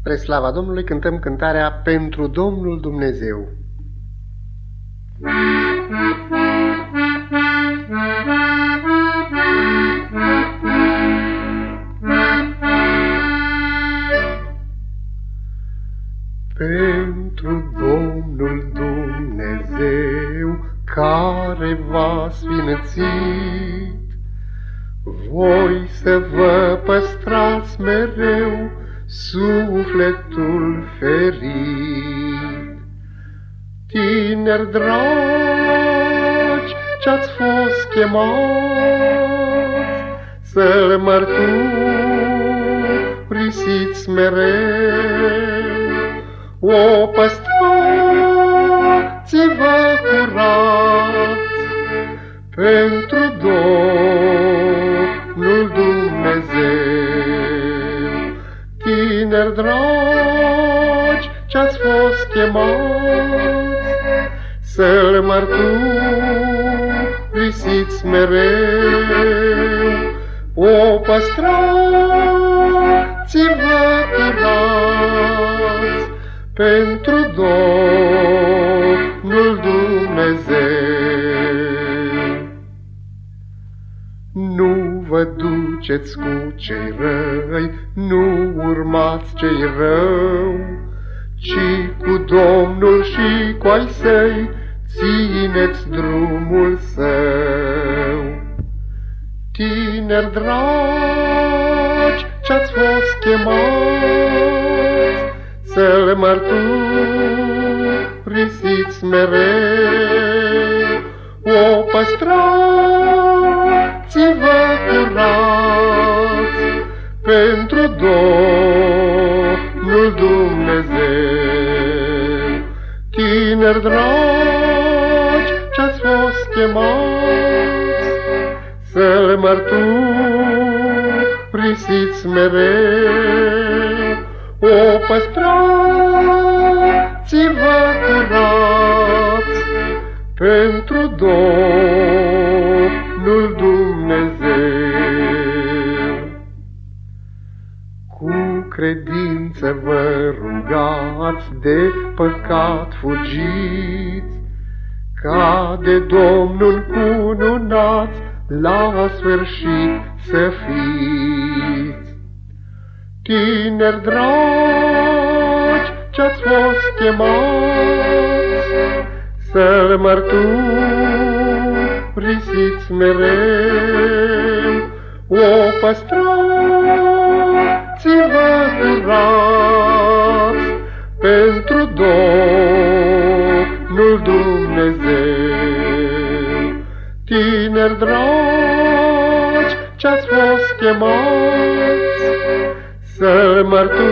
Spre slava Domnului cântăm cântarea Pentru Domnul Dumnezeu. Pentru Domnul Dumnezeu care v-a sfințit, voi să vă păstrați mereu sufletul ferit. Tineri dragi, ce-ați fost chemați să-L mărturisiți mereu, o păstrați-vă curați pentru Domnul Dumnezeu. Tineri dragi, ce-ați fost chemați să-L mărturisiți mereu, o păstrați-vă curați pentru Domnul Dumnezeu. Nu vă duceți cu cei răi, nu urmați cei rău, ci cu Domnul și cu ai săi țineți drumul său. Tineri dragi, ce-ați fost chemați să-L mărturisiți mereu, o păstrați-vă curați pentru Domnul Dumnezeu. Tineri dragi, ce-ați fost chemați să-L mărturisiți mereu, o păstrați-vă curați pentru Domnul Dumnezeu. Cu credință vă rugați, de păcat fugiți, ca de Domnul cununați la sfârșit să fiți. Tineri dragi, ce-ați fost chemați să-L mărturisiți mereu, o păstrați-vă curați pentru Domnul Dumnezeu. Tineri dragi, ce-ați fost chemați să-L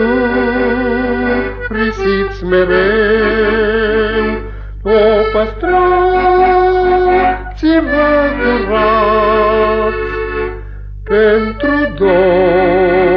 mărturisiți mereu, o păstrați-vă curați pentru Domnul